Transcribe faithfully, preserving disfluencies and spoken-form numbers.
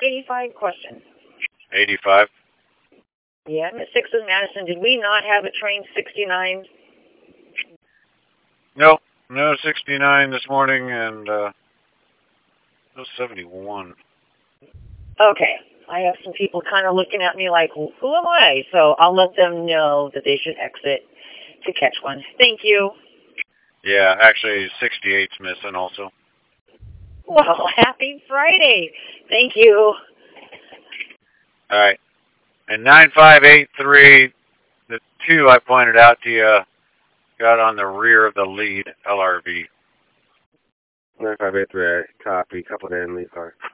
eighty-five question. eighty-five? Yeah, I'm at six with Madison. Did we not have a train sixty-nine? No, no sixty-nine this morning, and uh, no seventy-one. Okay. I have some people kind of looking at me like, who am I? So I'll let them know that they should exit to catch one. Thank you. Yeah, actually, sixty-eight's missing also. Well, happy Friday. Thank you. All right. And nine five eight three, the two I pointed out to you, got on the rear of the lead L R V. nine five eight three, I copy. Couple in lead car.